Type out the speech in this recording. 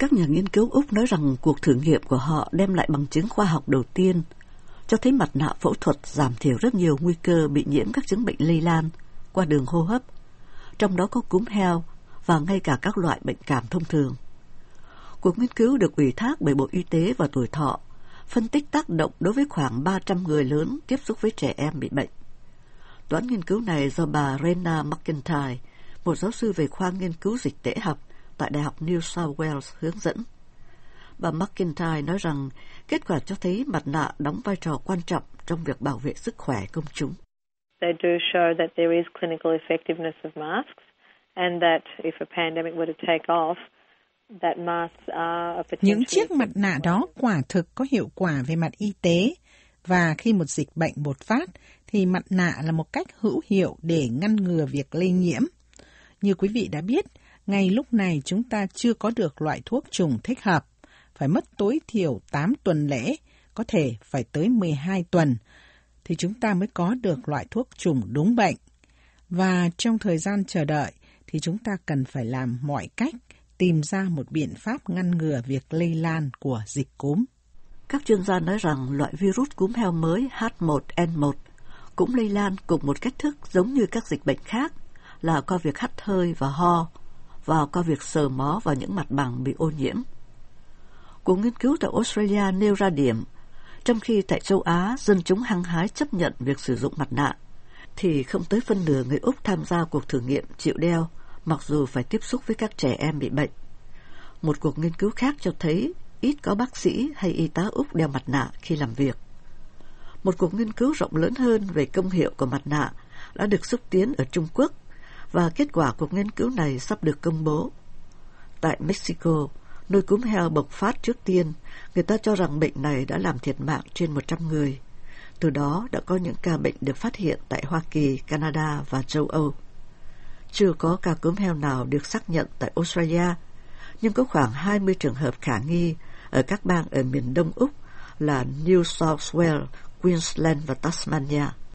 Các nhà nghiên cứu Úc nói rằng cuộc thử nghiệm của họ đem lại bằng chứng khoa học đầu tiên, cho thấy mặt nạ phẫu thuật giảm thiểu rất nhiều nguy cơ bị nhiễm các chứng bệnh lây lan qua đường hô hấp, trong đó có cúm heo và ngay cả các loại bệnh cảm thông thường. Cuộc nghiên cứu được ủy thác bởi Bộ Y tế và Tuổi Thọ, phân tích tác động đối với khoảng 300 người lớn tiếp xúc với trẻ em bị bệnh. Toán nghiên cứu này do bà Rena McIntyre, một giáo sư về khoa nghiên cứu dịch tễ học tại Đại học New South Wales hướng dẫn. Bà McIntyre nói rằng kết quả cho thấy mặt nạ đóng vai trò quan trọng trong việc bảo vệ sức khỏe công chúng. They do show that there is clinical effectiveness of masks and that if a pandemic were to take off, that masks are a potential. Những chiếc mặt nạ đó quả thực có hiệu quả về mặt y tế, và khi một dịch bệnh bộc phát thì mặt nạ là một cách hữu hiệu để ngăn ngừa việc lây nhiễm. Như quý vị đã biết, ngay lúc này chúng ta chưa có được loại thuốc trùng thích hợp, phải mất tối thiểu 8 tuần lễ, có thể phải tới 12 tuần, thì chúng ta mới có được loại thuốc trùng đúng bệnh. Và trong thời gian chờ đợi thì chúng ta cần phải làm mọi cách tìm ra một biện pháp ngăn ngừa việc lây lan của dịch cúm. Các chuyên gia nói rằng loại virus cúm heo mới H1N1 cũng lây lan cùng một cách thức giống như các dịch bệnh khác, là qua việc hắt hơi và ho, và qua việc sờ mó vào những mặt bằng bị ô nhiễm. Cuộc nghiên cứu tại Australia nêu ra điểm, trong khi tại châu Á dân chúng hăng hái chấp nhận việc sử dụng mặt nạ, thì không tới phân nửa người Úc tham gia cuộc thử nghiệm chịu đeo, mặc dù phải tiếp xúc với các trẻ em bị bệnh. Một cuộc nghiên cứu khác cho thấy ít có bác sĩ hay y tá Úc đeo mặt nạ khi làm việc. Một cuộc nghiên cứu rộng lớn hơn về công hiệu của mặt nạ đã được xúc tiến ở Trung Quốc, và kết quả cuộc nghiên cứu này sắp được công bố. Tại Mexico, nơi cúm heo bộc phát trước tiên, người ta cho rằng bệnh này đã làm thiệt mạng trên 100 người. Từ đó đã có những ca bệnh được phát hiện tại Hoa Kỳ, Canada và châu Âu. Chưa có ca cúm heo nào được xác nhận tại Australia, nhưng có khoảng 20 trường hợp khả nghi ở các bang ở miền đông Úc là New South Wales, Queensland và Tasmania.